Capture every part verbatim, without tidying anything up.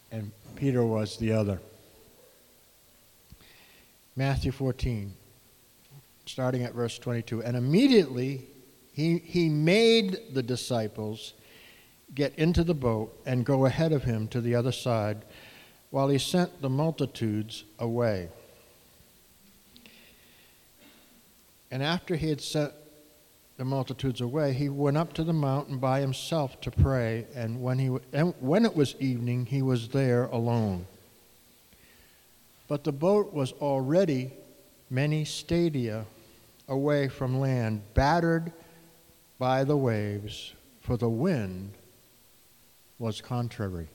and Peter was the other. Matthew fourteen, starting at verse twenty-two. And immediately he, he made the disciples get into the boat and go ahead of him to the other side, while he sent the multitudes away. And after he had sent the multitudes away, he went up to the mountain by himself to pray, and when he and when it was evening, he was there alone. But the boat was already many stadia away from land, battered by the waves, for the wind was contrary.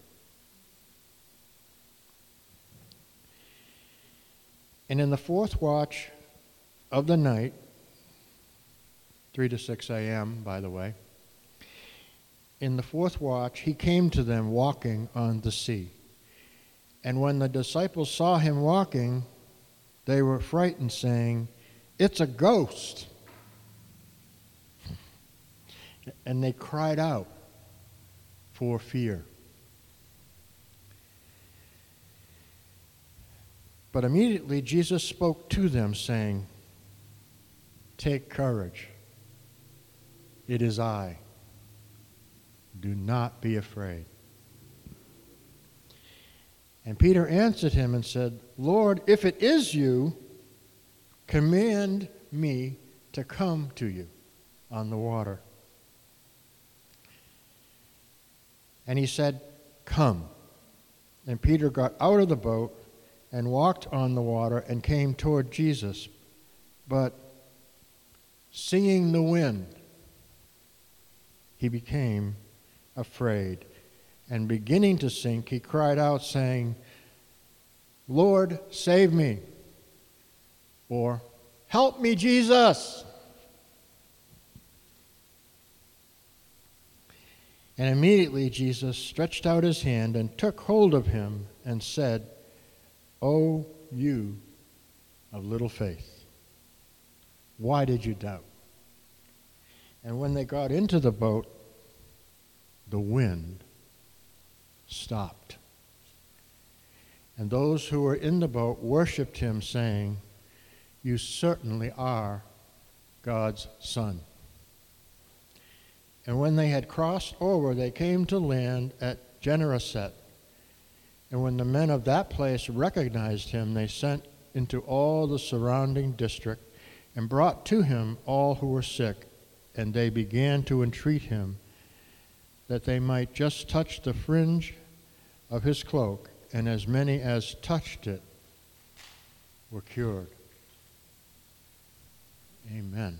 And in the fourth watch of the night, three to six a.m., by the way, in the fourth watch, he came to them walking on the sea. And when the disciples saw him walking, they were frightened, saying, "It's a ghost." And they cried out for fear. But immediately Jesus spoke to them, saying, "Take courage. It is I. Do not be afraid." And Peter answered him and said, "Lord, if it is you, command me to come to you on the water." And he said, "Come." And Peter got out of the boat and walked on the water and came toward Jesus. But seeing the wind, he became afraid. And beginning to sink, he cried out, saying, "Lord, save me," or "Help me, Jesus." And immediately Jesus stretched out his hand and took hold of him and said, "O you of little faith, why did you doubt?" And when they got into the boat, the wind stopped. And those who were in the boat worshipped him, saying, "You certainly are God's Son." And when they had crossed over, they came to land at Gennesaret. And when the men of that place recognized him, they sent into all the surrounding district and brought to him all who were sick, and they began to entreat him that they might just touch the fringe of his cloak, and as many as touched it were cured. Amen.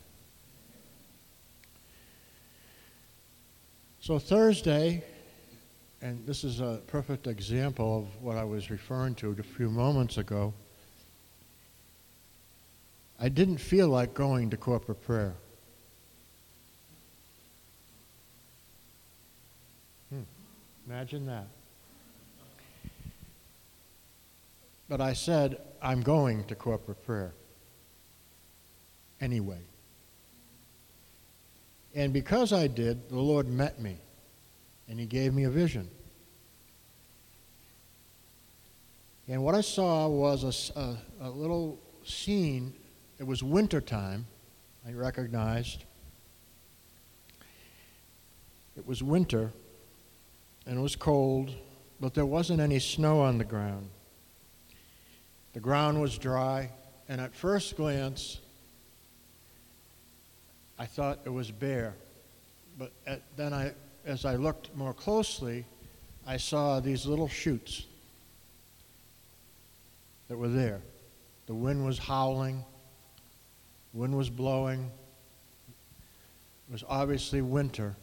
So Thursday, and this is a perfect example of what I was referring to a few moments ago, I didn't feel like going to corporate prayer. Hmm. Imagine that. But I said, I'm going to corporate prayer anyway. And because I did, the Lord met me, and he gave me a vision. And what I saw was a, a, a little scene. It was wintertime, I recognized. It was winter, and it was cold, but there wasn't any snow on the ground. The ground was dry, and at first glance, I thought it was bare. But at, then I, as I looked more closely, I saw these little shoots that were there. The wind was howling. Wind was blowing. It was obviously winter.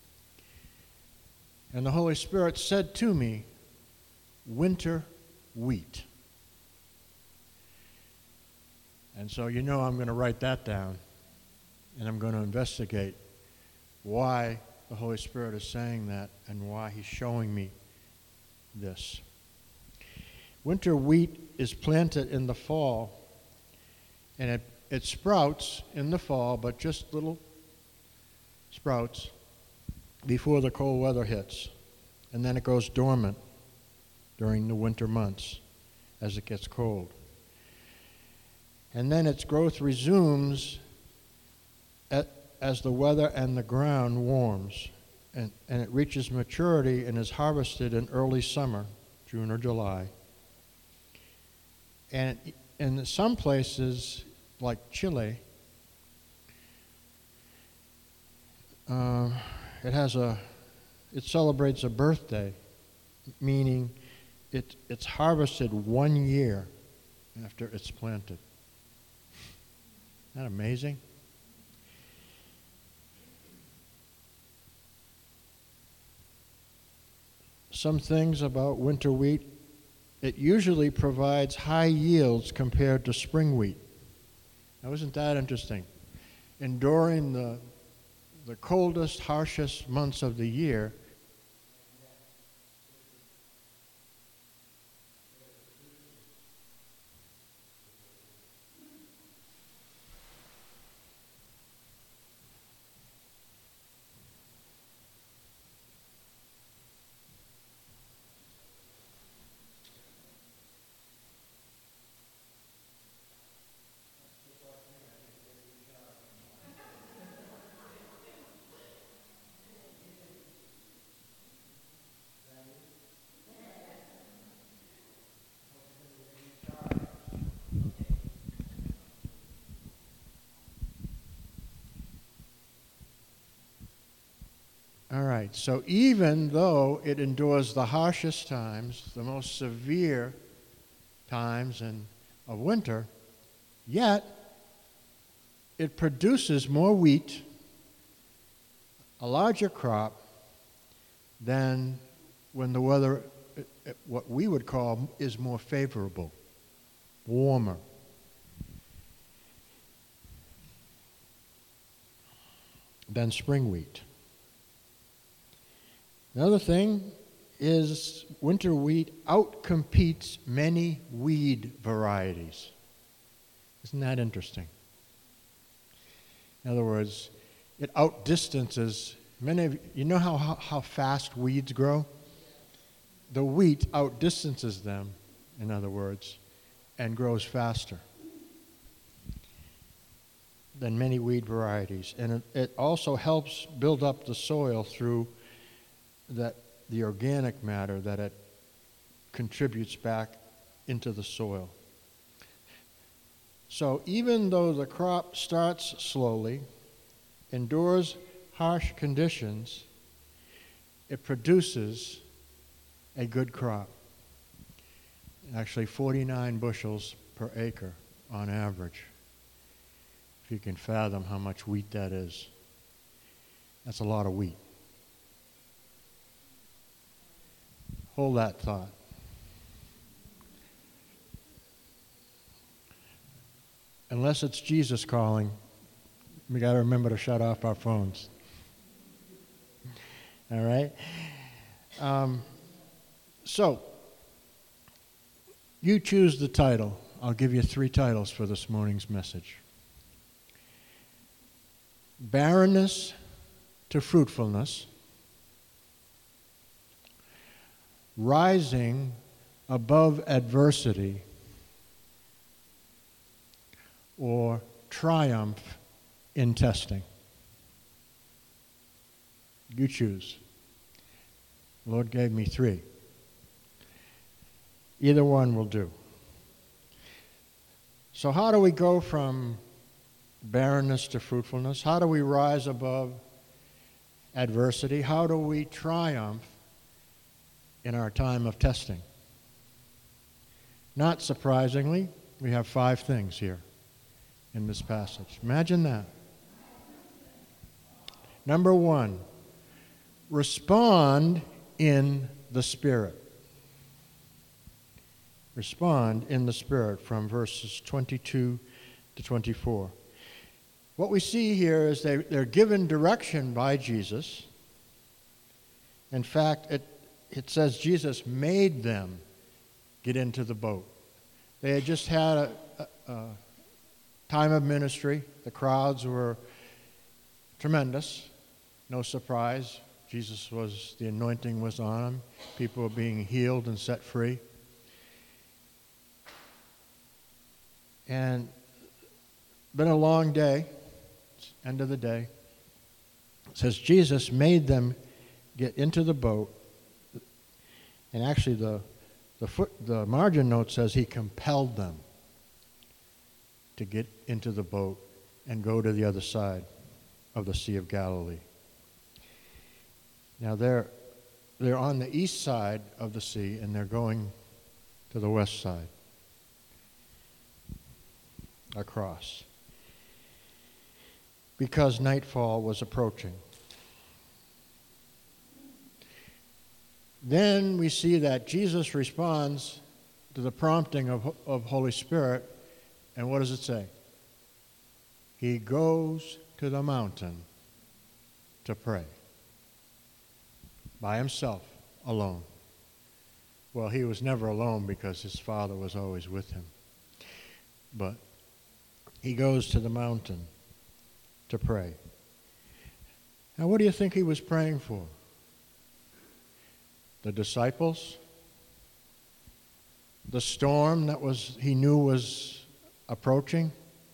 And the Holy Spirit said to me, "Winter wheat." And so you know I'm going to write that down, and I'm going to investigate why the Holy Spirit is saying that and why he's showing me this. Winter wheat is planted in the fall, and it, it sprouts in the fall, but just little sprouts before the cold weather hits, and then it goes dormant during the winter months as it gets cold. And then its growth resumes at, as the weather and the ground warms, and, and it reaches maturity and is harvested in early summer, June or July. And in some places, like Chile, uh, it has a, it celebrates a birthday, meaning it, it's harvested one year after it's planted. Isn't that amazing? Some things about winter wheat: it usually provides high yields compared to spring wheat. Now, isn't that interesting? Enduring the, the coldest, harshest months of the year, all right, so even though it endures the harshest times, the most severe times in, of winter, yet it produces more wheat, a larger crop, than when the weather, what we would call, is more favorable, warmer. Than spring wheat. Another thing is winter wheat outcompetes many weed varieties. Isn't that interesting? In other words, it outdistances many of you. You know how, how, how fast weeds grow? The wheat outdistances them, in other words, and grows faster than many weed varieties. And it, it also helps build up the soil through that the organic matter that it contributes back into the soil. So even though the crop starts slowly, endures harsh conditions, it produces a good crop. Actually, forty-nine bushels per acre on average. If you can fathom how much wheat that is. That's a lot of wheat. Hold that thought. Unless it's Jesus calling, we got to remember to shut off our phones. All right? Um, so, you choose the title. I'll give you three titles for this morning's message. Barrenness to fruitfulness. Rising above adversity, or triumph in testing. You choose. The Lord gave me three. Either one will do. So how do we go from barrenness to fruitfulness? How do we rise above adversity? How do we triumph in our time of testing? Not surprisingly, we have five things here in this passage. Imagine that. Number one, respond in the Spirit. Respond in the Spirit, from verses twenty-two to twenty-four. What we see here is they, they're given direction by Jesus. In fact, it It says Jesus made them get into the boat. They had just had a, a, a time of ministry. The crowds were tremendous. No surprise. Jesus was, the anointing was on him. People were being healed and set free. And been a long day, end of the day. It says Jesus made them get into the boat. And actually the the foot the margin note says he compelled them to get into the boat and go to the other side of the Sea of Galilee. Now they're they're on the east side of the sea and they're going to the west side across, because nightfall was approaching. Then we see that Jesus responds to the prompting of, of Holy Spirit, and what does it say? He goes to the mountain to pray by himself, alone. Well, he was never alone because his Father was always with him. But he goes to the mountain to pray. Now, what do you think he was praying for? The disciples? The storm that was he knew was approaching?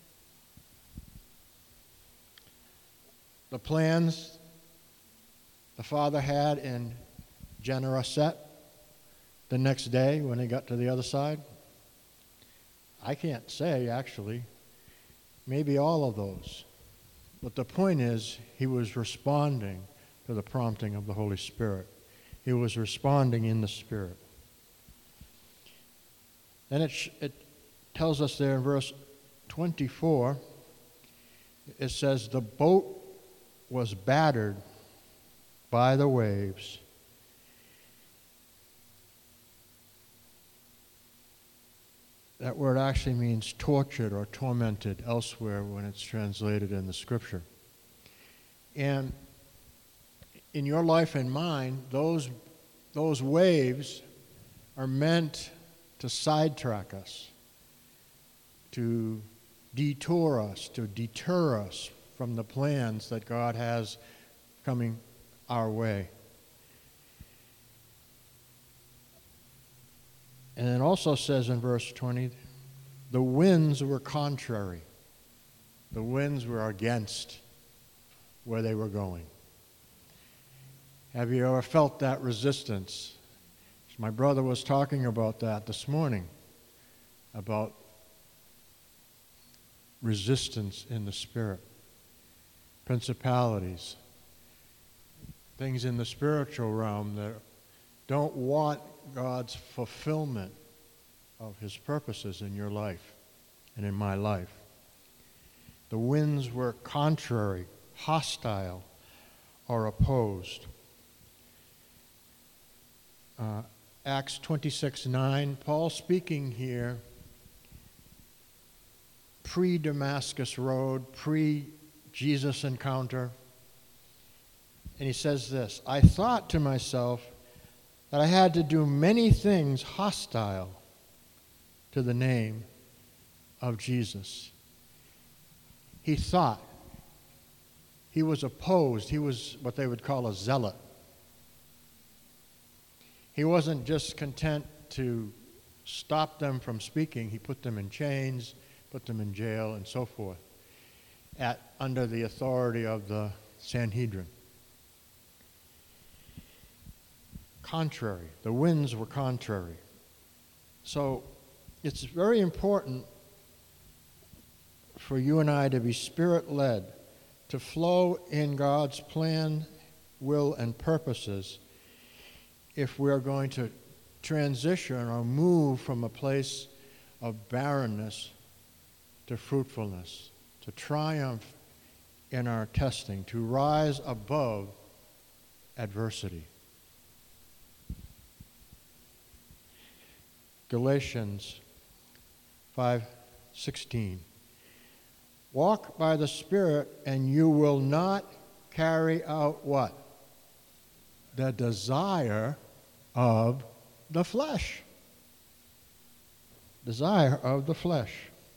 The plans the Father had in Gennesaret the next day when he got to the other side? I can't say, actually. Maybe all of those. But the point is, he was responding to the prompting of the Holy Spirit. He was responding in the Spirit. Then it, sh- it tells us there in verse twenty-four, it says, the boat was battered by the waves. That word actually means tortured or tormented elsewhere when it's translated in the Scripture. And in your life and mine, those, those waves are meant to sidetrack us, to detour us, to deter us from the plans that God has coming our way. And it also says in verse twenty, the winds were contrary. The winds were against where they were going. Have you ever felt that resistance? My brother was talking about that this morning, about resistance in the Spirit, principalities, things in the spiritual realm that don't want God's fulfillment of his purposes in your life and in my life. The winds were contrary, hostile, or opposed. Uh, Acts twenty-six nine, Paul speaking here, pre-Damascus Road, pre-Jesus encounter, and he says this, I thought to myself that I had to do many things hostile to the name of Jesus. He thought. He was opposed. He was what they would call a zealot. He wasn't just content to stop them from speaking. He put them in chains, put them in jail, and so forth, at under the authority of the Sanhedrin. Contrary. The winds were contrary. So it's very important for you and I to be Spirit-led, to flow in God's plan, will, and purposes if we're going to transition or move from a place of barrenness to fruitfulness, to triumph in our testing, to rise above adversity. Galatians five sixteen. Walk by the Spirit, and you will not carry out what? The desire of the flesh. Desire of the flesh.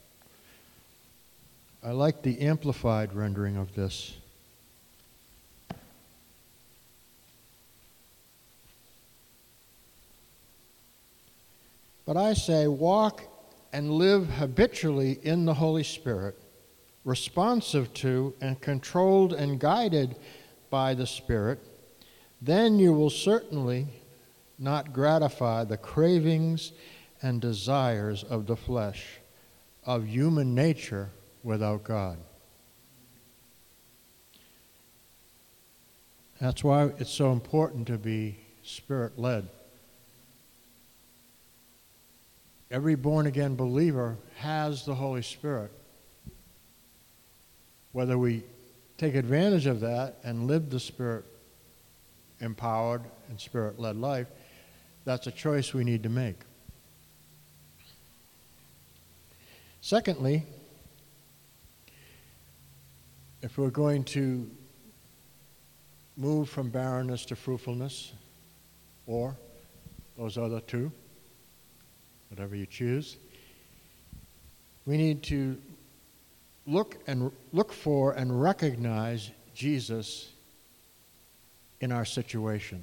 I like the amplified rendering of this. But I say, walk and live habitually in the Holy Spirit, responsive to and controlled and guided by the Spirit. Then you will certainly not gratify the cravings and desires of the flesh, of human nature without God. That's why it's so important to be Spirit-led. Every born-again believer has the Holy Spirit. Whether we take advantage of that and live the Spirit-empowered and Spirit-led life, that's a choice we need to make. Secondly, if we're going to move from barrenness to fruitfulness, or those other two, whatever you choose, we need to look and look for and recognize Jesus in our situation.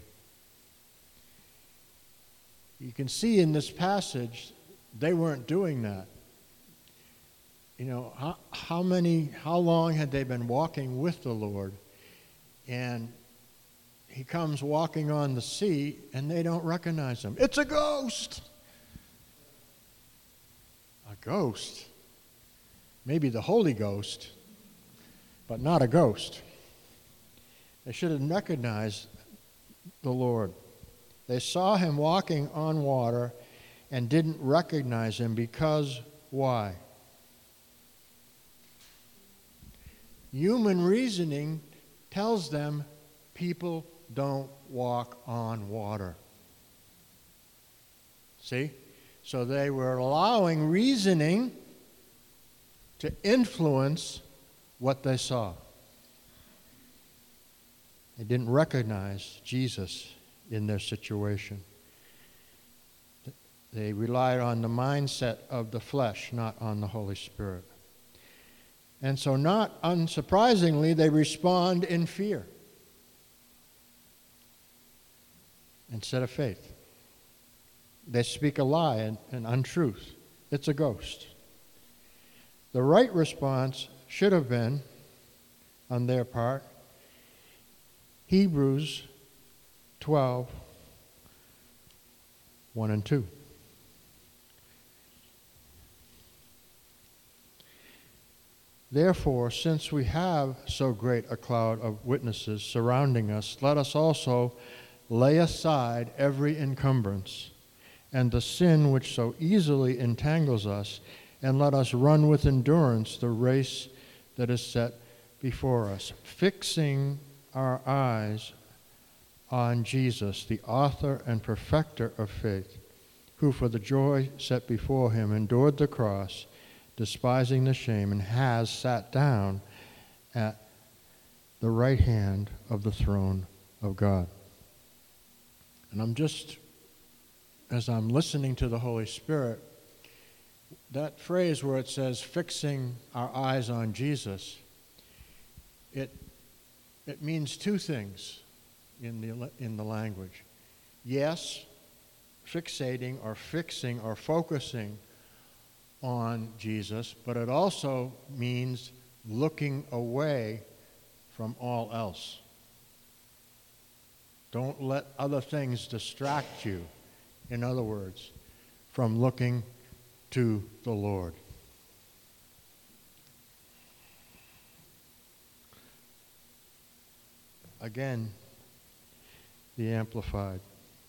You can see in this passage, they weren't doing that. You know, how, how many, how long had they been walking with the Lord? And he comes walking on the sea, and they don't recognize him. It's a ghost! A ghost? Maybe the Holy Ghost, but not a ghost. They should have recognized the Lord. They saw him walking on water and didn't recognize him because why? Human reasoning tells them people don't walk on water. See? So they were allowing reasoning to influence what they saw. They didn't recognize Jesus in their situation. They relied on the mindset of the flesh, not on the Holy Spirit. And so, not unsurprisingly, they respond in fear instead of faith. They speak a lie and, and untruth. It's a ghost. The right response should have been, on their part, Hebrews twelve, one and two. Therefore, since we have so great a cloud of witnesses surrounding us, let us also lay aside every encumbrance and the sin which so easily entangles us, and let us run with endurance the race that is set before us, fixing our eyes on Jesus, the author and perfecter of faith, who for the joy set before him endured the cross, despising the shame, and has sat down at the right hand of the throne of God. And I'm just, as I'm listening to the Holy Spirit, that phrase where it says, fixing our eyes on Jesus, it it means two things in the in the language. Yes, fixating or fixing or focusing on Jesus, but it also means looking away from all else. Don't let other things distract you, in other words, from looking to the Lord. Again, the Amplified.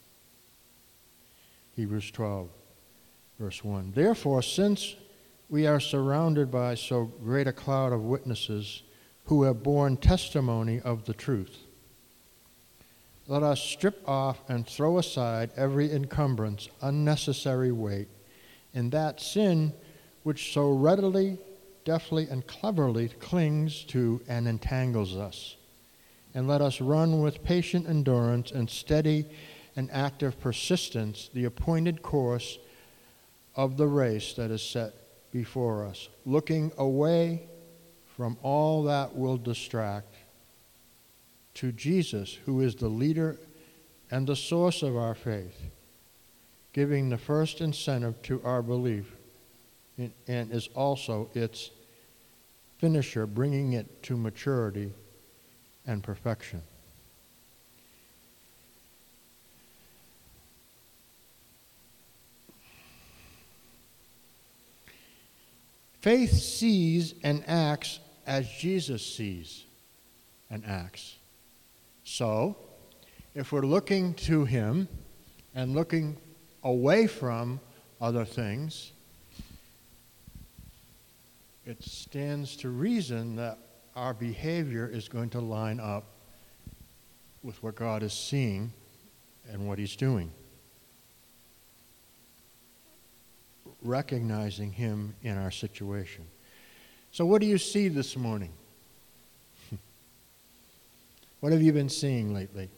Hebrews twelve, verse one. Therefore, since we are surrounded by so great a cloud of witnesses who have borne testimony of the truth, let us strip off and throw aside every encumbrance, unnecessary weight, and that sin which so readily, deftly, and cleverly clings to and entangles us. And let us run with patient endurance and steady and active persistence the appointed course of the race that is set before us, looking away from all that will distract to Jesus, who is the leader and the source of our faith, giving the first incentive to our belief, and is also its finisher, bringing it to maturity and perfection. Faith sees and acts as Jesus sees and acts. So, if we're looking to him and looking away from other things, it stands to reason that our behavior is going to line up with what God is seeing and what he's doing. Recognizing him in our situation. So what do you see this morning? What have you been seeing lately?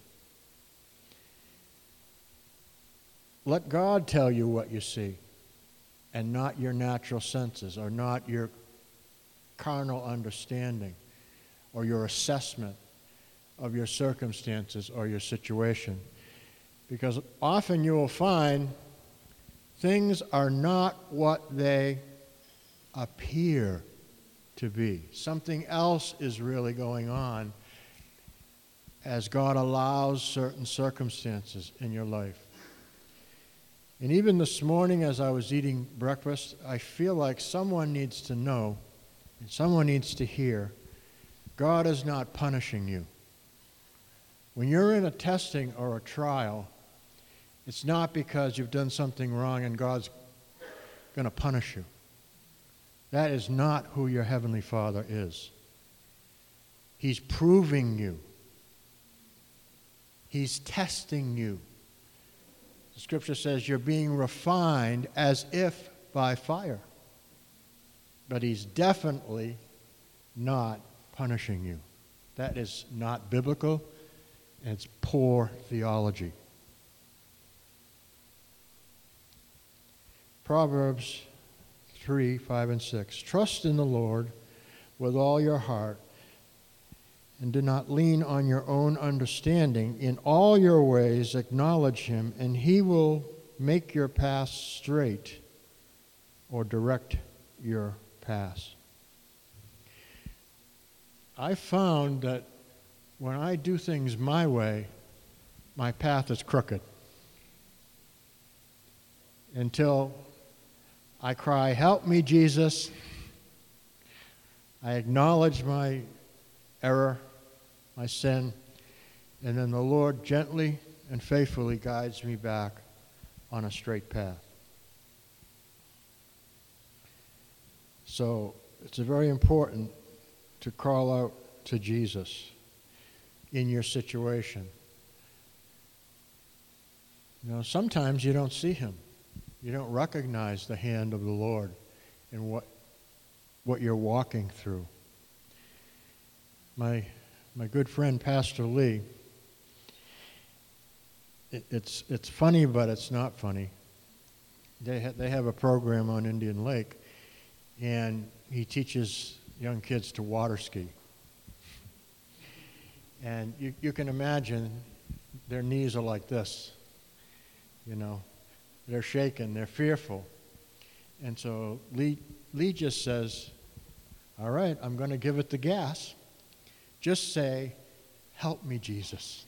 Let God tell you what you see, and not your natural senses, or not your carnal understanding, or your assessment of your circumstances or your situation. Because often you will find things are not what they appear to be. Something else is really going on as God allows certain circumstances in your life. And even this morning as I was eating breakfast, I feel like someone needs to know, and someone needs to hear, God is not punishing you. When you're in a testing or a trial, it's not because you've done something wrong and God's going to punish you. That is not who your Heavenly Father is. He's proving you. He's testing you. The Scripture says you're being refined as if by fire. But he's definitely not punishing you. That is not biblical, and it's poor theology. Proverbs three, five, and six. Trust in the Lord with all your heart, and do not lean on your own understanding. In all your ways acknowledge him, and he will make your path straight, or direct your path. I found that when I do things my way, my path is crooked. Until I cry, "Help me, Jesus." I acknowledge my error, my sin, and then the Lord gently and faithfully guides me back on a straight path. So it's very important to call out to Jesus in your situation. You know, sometimes you don't see him. You don't recognize the hand of the Lord in what what you're walking through. My my good friend Pastor Lee, it, it's it's funny, but it's not funny. They ha- they have a program on Indian Lake, and he teaches young kids to water ski. And you, you can imagine their knees are like this, you know. They're shaken, they're fearful. And so Lee, Lee just says, all right, I'm going to give it the gas. Just say, "Help me, Jesus."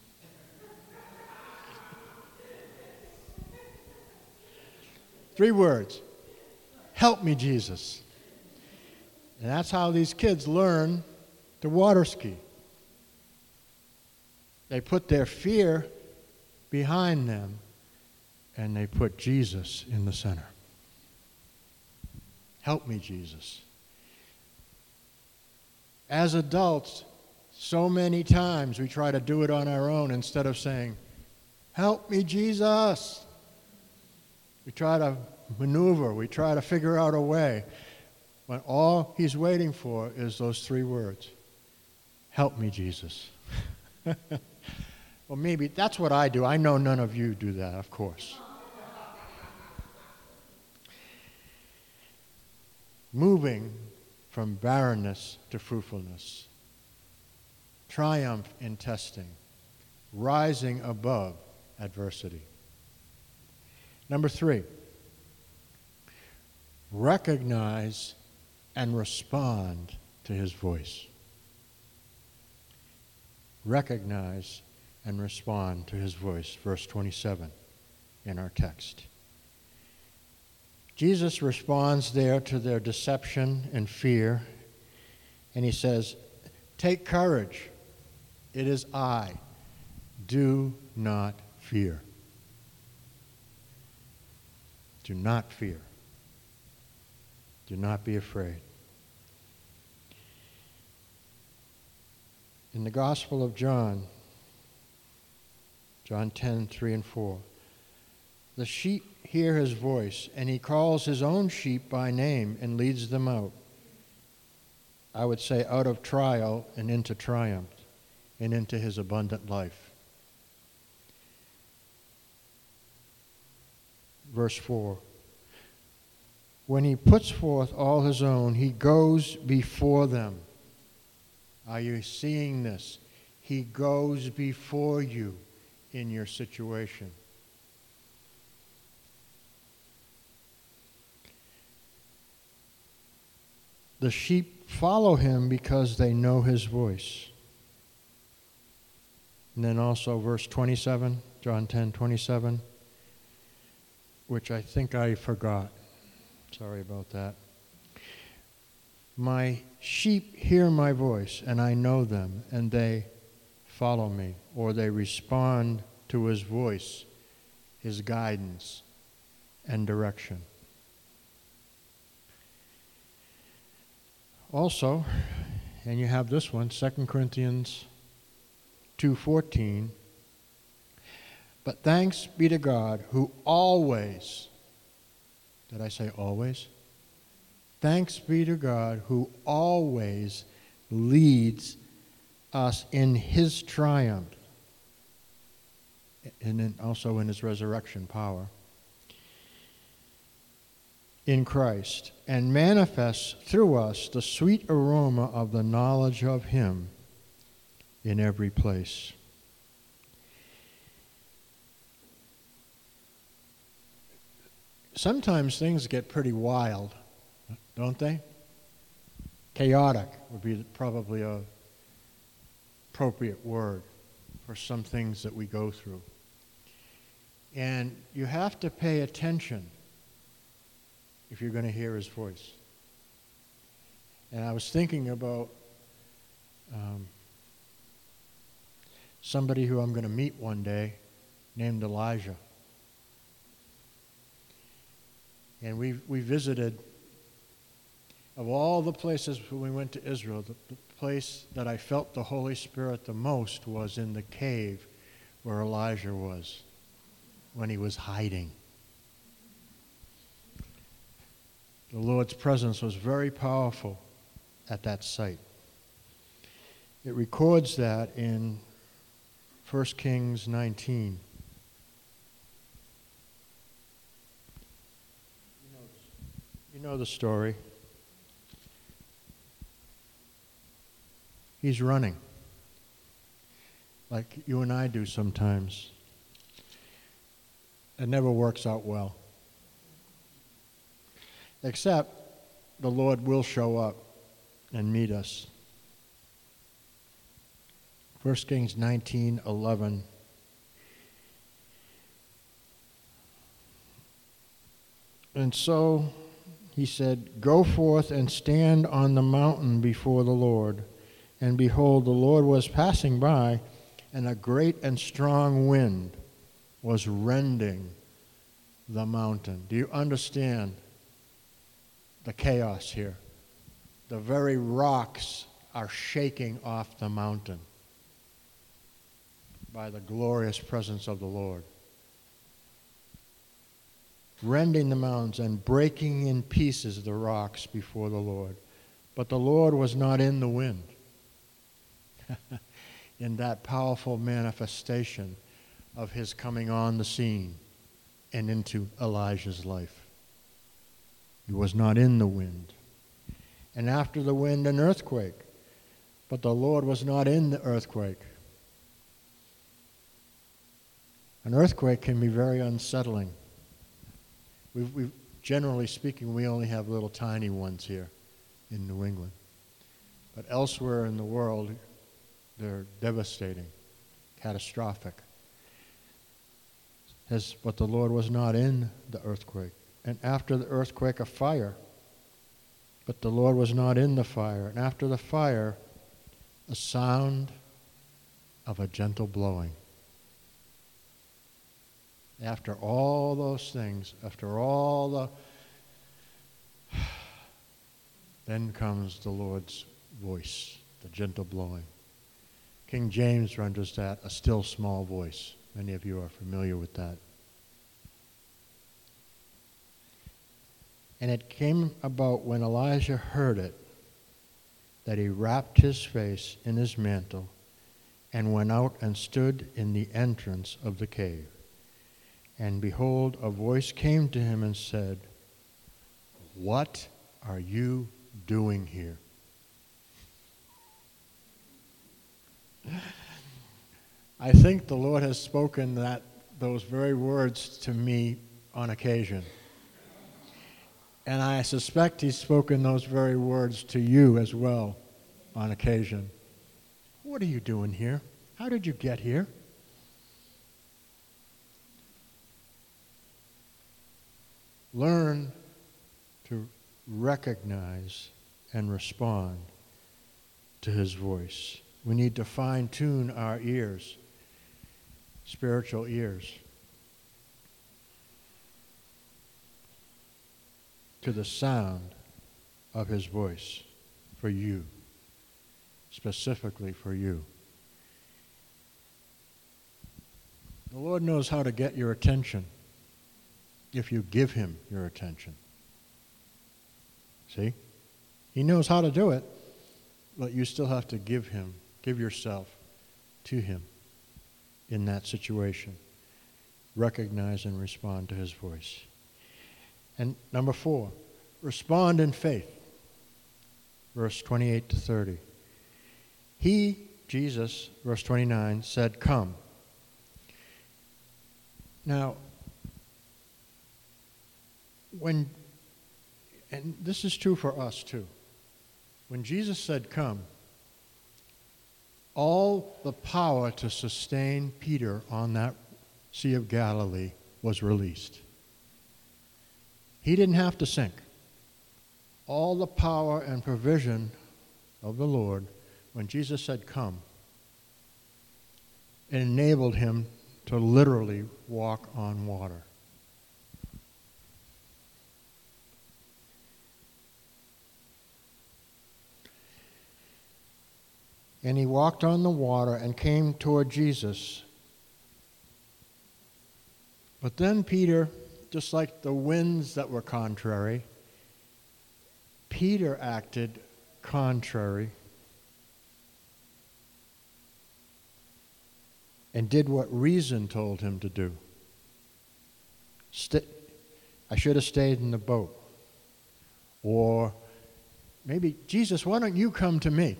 Three words. Help me, Jesus. And that's how these kids learn to water ski. They put their fear behind them, and they put Jesus in the center. Help me, Jesus. As adults, so many times we try to do it on our own instead of saying, "Help me, Jesus." We try to maneuver, we try to figure out a way, when all he's waiting for is those three words. Help me, Jesus. Well, maybe that's what I do. I know none of you do that, of course. Moving from barrenness to fruitfulness. Triumph in testing. Rising above adversity. Number three, recognize and respond to his voice. Recognize and respond to his voice. Verse twenty-seven in our text. Jesus responds there to their deception and fear, and he says, "Take courage. It is I. Do not fear." Do not fear. Do not be afraid. In the Gospel of John, John ten, three and four, the sheep hear his voice, and he calls his own sheep by name and leads them out. I would say out of trial and into triumph and into his abundant life. Verse four, when he puts forth all his own, he goes before them. Are you seeing this? He goes before you in your situation. The sheep follow him because they know his voice. And then also verse twenty-seven, John ten, twenty-seven, which I think I forgot. Sorry about that. My sheep hear my voice, and I know them, and they follow me, or they respond to his voice, his guidance, and direction. Also, and you have this one, Second Corinthians two fourteen, but thanks be to God who always, did I say always? Thanks be to God who always leads us in his triumph, and in also in his resurrection power, in Christ, and manifests through us the sweet aroma of the knowledge of him in every place. Sometimes things get pretty wild, don't they? Chaotic would be probably a appropriate word for some things that we go through. And you have to pay attention if you're going to hear his voice. And I was thinking about um, somebody who I'm going to meet one day named Elijah. And we we visited, of all the places when we went to Israel, the, the place that I felt the Holy Spirit the most was in the cave where Elijah was when he was hiding. The Lord's presence was very powerful at that site. It records that in First Kings nineteen. You know, you know the story. He's running, like you and I do sometimes. It never works out well. Except the Lord will show up and meet us. First Kings nineteen eleven. And so he said, "Go forth and stand on the mountain before the Lord." And behold, the Lord was passing by, and a great and strong wind was rending the mountain. Do you understand the chaos here? The very rocks are shaking off the mountain by the glorious presence of the Lord. Rending the mountains and breaking in pieces the rocks before the Lord. But the Lord was not in the wind. In that powerful manifestation of his coming on the scene and into Elijah's life. He was not in the wind. And after the wind, an earthquake. But the Lord was not in the earthquake. An earthquake can be very unsettling. We've, we've, generally speaking, we only have little tiny ones here in New England. But elsewhere in the world, they're devastating, catastrophic. As, but the Lord was not in the earthquake. And after the earthquake, a fire. But the Lord was not in the fire. And after the fire, a sound of a gentle blowing. After all those things, after all the... then comes the Lord's voice, the gentle blowing. King James renders that a still small voice. Many of you are familiar with that. And it came about when Elijah heard it that he wrapped his face in his mantle and went out and stood in the entrance of the cave. And behold, a voice came to him and said, "What are you doing here?" I think the Lord has spoken that those very words to me on occasion. And I suspect he's spoken those very words to you as well on occasion. What are you doing here? How did you get here? Learn to recognize and respond to his voice. We need to fine-tune our ears, spiritual ears, to the sound of his voice for you, specifically for you. The Lord knows how to get your attention if you give him your attention. See? He knows how to do it, but you still have to give him, give yourself to him in that situation. Recognize and respond to his voice. And number four, respond in faith. Verse twenty-eight to thirty. He, Jesus, verse twenty-nine, said, "Come." Now, when, and this is true for us too, when Jesus said, "Come," all the power to sustain Peter on that Sea of Galilee was released. He didn't have to sink. All the power and provision of the Lord, when Jesus said, "Come," it enabled him to literally walk on water. And he walked on the water and came toward Jesus. But then Peter, just like the winds that were contrary, Peter acted contrary and did what reason told him to do. St- I should have stayed in the boat. Or maybe, "Jesus, why don't you come to me?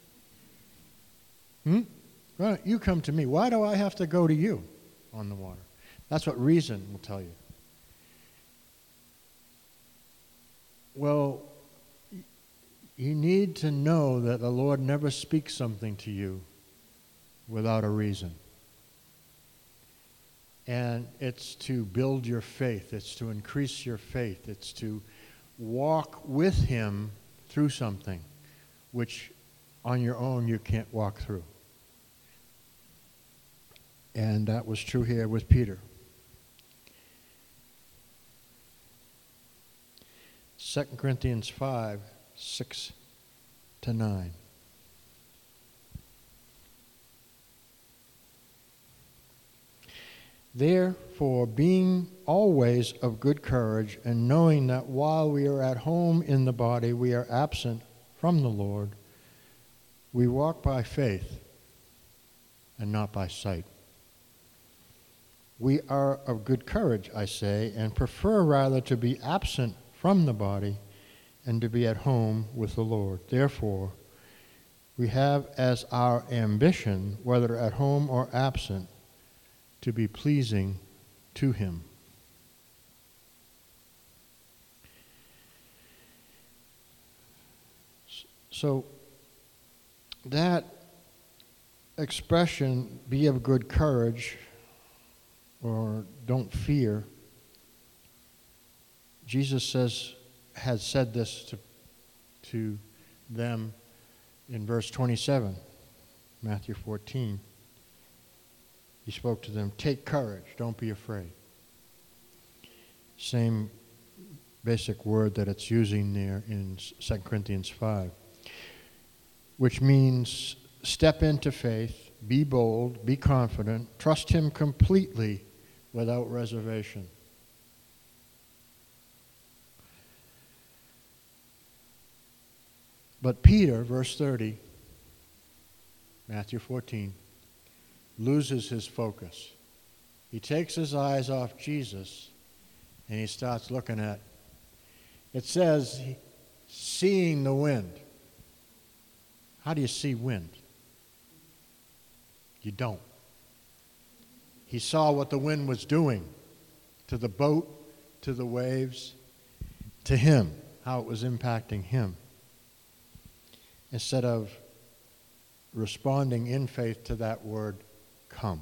Hmm? Why don't you come to me? Why do I have to go to you on the water?" That's what reason will tell you. Well, you need to know that the Lord never speaks something to you without a reason. And it's to build your faith. It's to increase your faith. It's to walk with him through something which on your own you can't walk through. And that was true here with Peter. Second Corinthians five, six to nine. Therefore, being always of good courage, and knowing that while we are at home in the body, we are absent from the Lord, we walk by faith and not by sight. We are of good courage, I say, and prefer rather to be absent from the body and to be at home with the Lord. Therefore, we have as our ambition, whether at home or absent, to be pleasing to him. So that expression, be of good courage, or don't fear, Jesus says, has said this to, to them in verse twenty-seven, Matthew fourteen. He spoke to them, take courage, don't be afraid. Same basic word that it's using there in Second Corinthians five, which means step into faith, be bold, be confident, trust him completely without reservation. But Peter, verse thirty, Matthew fourteen, loses his focus. He takes his eyes off Jesus and he starts looking at, it says, seeing the wind. How do you see wind? You don't. He saw what the wind was doing to the boat, to the waves, to him, how it was impacting him. Instead of responding in faith to that word, come.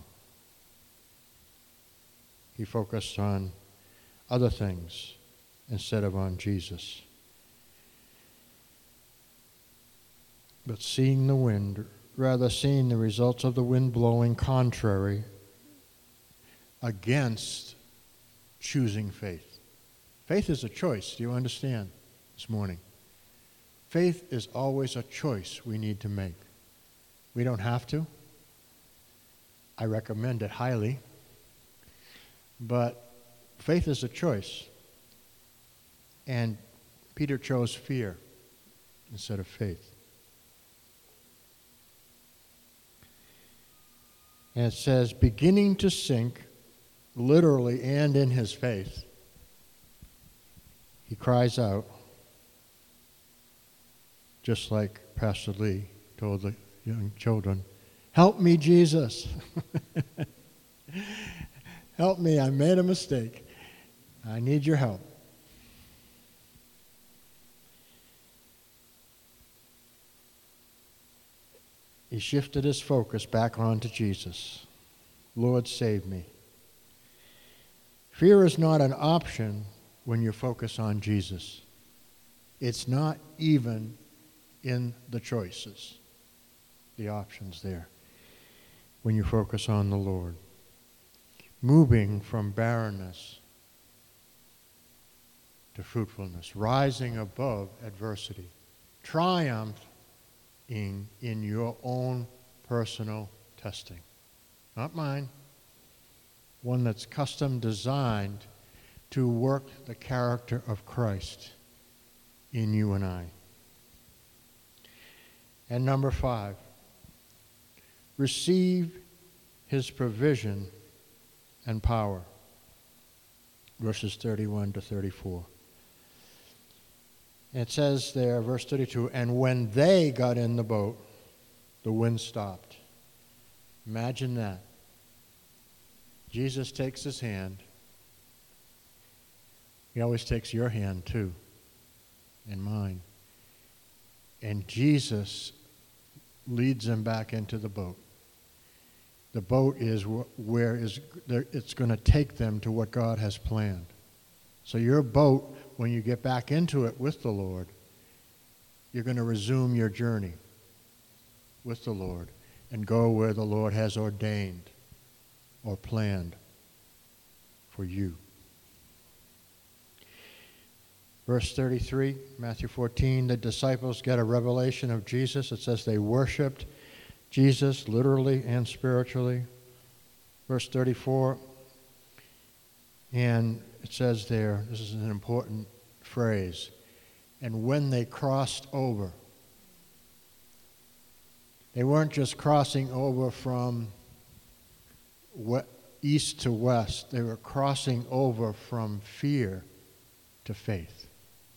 He focused on other things instead of on Jesus. But seeing the wind, rather seeing the results of the wind blowing contrary against choosing faith. Faith is a choice. Do you understand this morning? Faith is always a choice we need to make. We don't have to. I recommend it highly. But faith is a choice. And Peter chose fear instead of faith. And it says, beginning to sink, literally and in his faith, he cries out, just like Pastor Lee told the young children, help me, Jesus. Help me, I made a mistake. I need your help. He shifted his focus back onto Jesus. Lord, save me. Fear is not an option when you focus on Jesus. It's not even in the choices, the options there, when you focus on the Lord. Moving from barrenness to fruitfulness, rising above adversity, triumphing in your own personal testing. Not mine. One that's custom designed to work the character of Christ in you and I. And number five, receive his provision and power. Verses thirty-one to thirty-four. It says there, verse thirty-two, and when they got in the boat, the wind stopped. Imagine that. Jesus takes his hand. He always takes your hand too, and mine. And Jesus leads them back into the boat. The boat is where is it's going to take them to what God has planned. So your boat, when you get back into it with the Lord, you're going to resume your journey with the Lord and go where the Lord has ordained or planned for you. Verse thirty-three, Matthew fourteen, the disciples get a revelation of Jesus. It says they worshiped Jesus literally and spiritually. Verse thirty-four, and it says there, this is an important phrase, and when they crossed over, they weren't just crossing over from east to west, they were crossing over from fear to faith.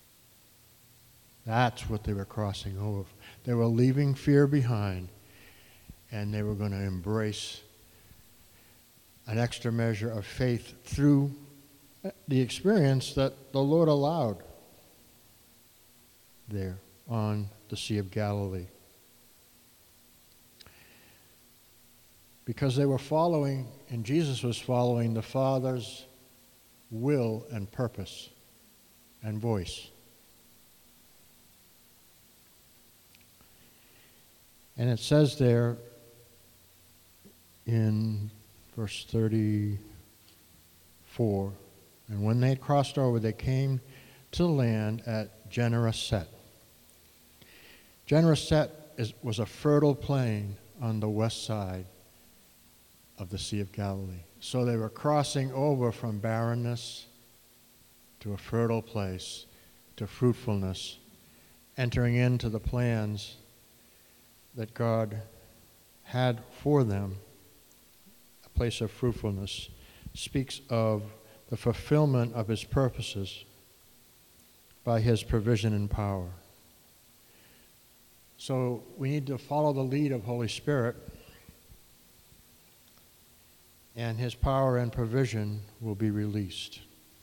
That's what they were crossing over. They were leaving fear behind, and they were going to embrace an extra measure of faith through the experience that the Lord allowed there on the Sea of Galilee. Because they were following, and Jesus was following the Father's will and purpose and voice. And it says there in verse thirty-four, and when they had crossed over, they came to land at Gennesaret. Gennesaret is, was a fertile plain on the west side of the Sea of Galilee. So they were crossing over from barrenness to a fertile place, to fruitfulness, entering into the plans that God had for them. A place of fruitfulness speaks of the fulfillment of his purposes by his provision and power. So we need to follow the lead of Holy Spirit, and his power and provision will be released.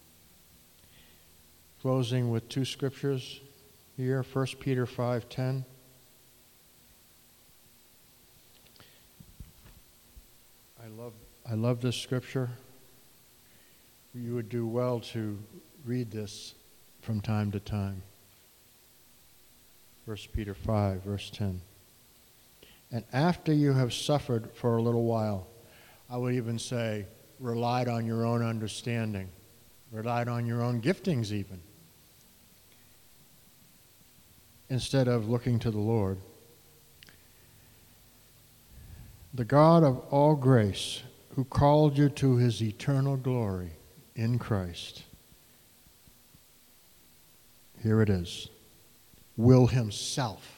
Closing with two scriptures here, First Peter five ten. I love I love this scripture. You would do well to read this from time to time. First Peter five, verse ten. And after you have suffered for a little while, I would even say, relied on your own understanding, relied on your own giftings even, instead of looking to the Lord. The God of all grace, who called you to his eternal glory in Christ, here it is, will himself,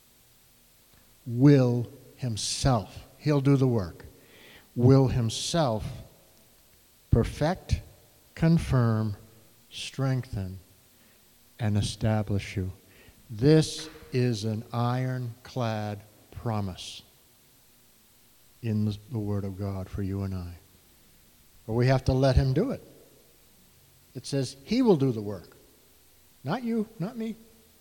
will himself, he'll do the work, will himself perfect, confirm, strengthen, and establish you. This is an ironclad promise in the, the Word of God for you and I. But we have to let him do it. It says he will do the work. Not you, not me.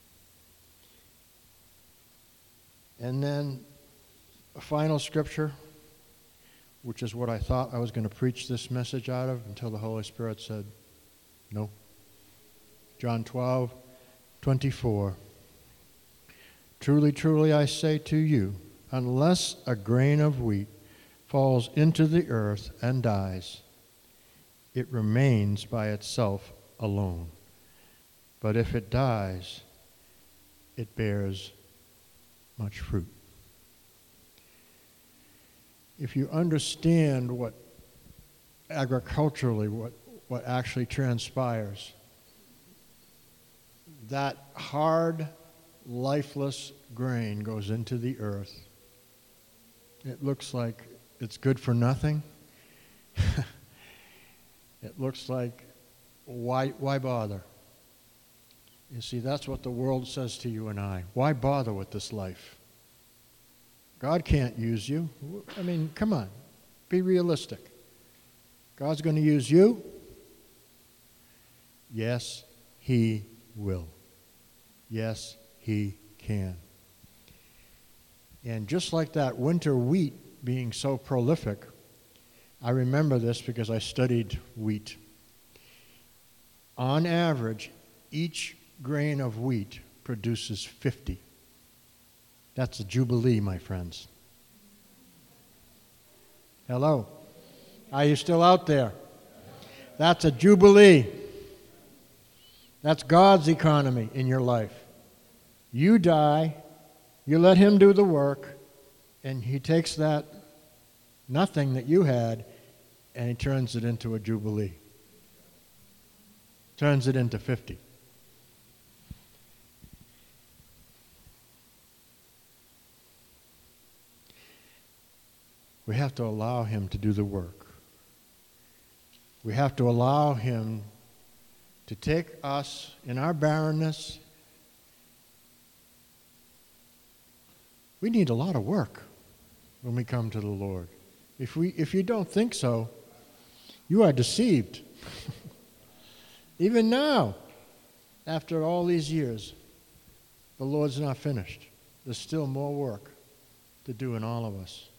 And then a final scripture, which is what I thought I was going to preach this message out of until the Holy Spirit said, no. John twelve, twenty-four. Truly, truly, I say to you, unless a grain of wheat falls into the earth and dies, it remains by itself alone. But if it dies, it bears much fruit. If you understand what agriculturally, what, what actually transpires, that hard, lifeless grain goes into the earth. It looks like it's good for nothing. It looks like, why, why bother? You see, that's what the world says to you and I. Why bother with this life? God can't use you. I mean, come on. Be realistic. God's going to use you? Yes, he will. Yes, he can. And just like that winter wheat being so prolific, I remember this because I studied wheat. On average, each grain of wheat produces fifty. That's a jubilee, my friends. Hello? Are you still out there? That's a jubilee. That's God's economy in your life. You die, you let him do the work, and he takes that nothing that you had and he turns it into a jubilee. Turns it into fifty. We have to allow him to do the work. We have to allow him to take us in our barrenness. We need a lot of work when we come to the Lord. If we, if you don't think so, you are deceived. Even now, after all these years, the Lord's not finished. There's still more work to do in all of us.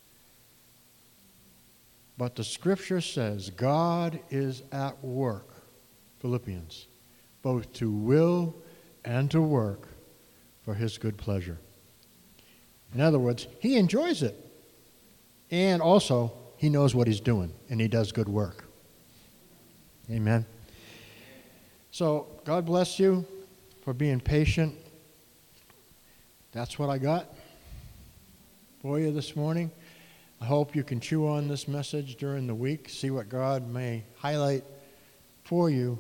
But the Scripture says God is at work, Philippians, both to will and to work for his good pleasure. In other words, he enjoys it. And also, he knows what he's doing, and he does good work. Amen. So, God bless you for being patient. That's what I got for you this morning. I hope you can chew on this message during the week, see what God may highlight for you.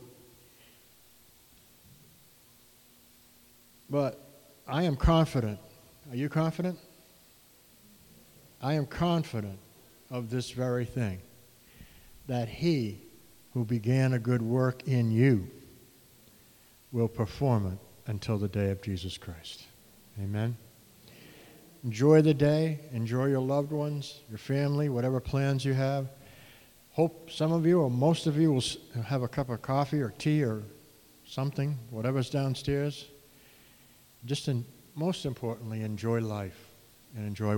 But I am confident. Are you confident? I am confident of this very thing, that he who began a good work in you will perform it until the day of Jesus Christ. Amen. Enjoy the day. Enjoy your loved ones, your family, whatever plans you have. Hope some of you or most of you will have a cup of coffee or tea or something, whatever's downstairs. Just in, most importantly, enjoy life and enjoy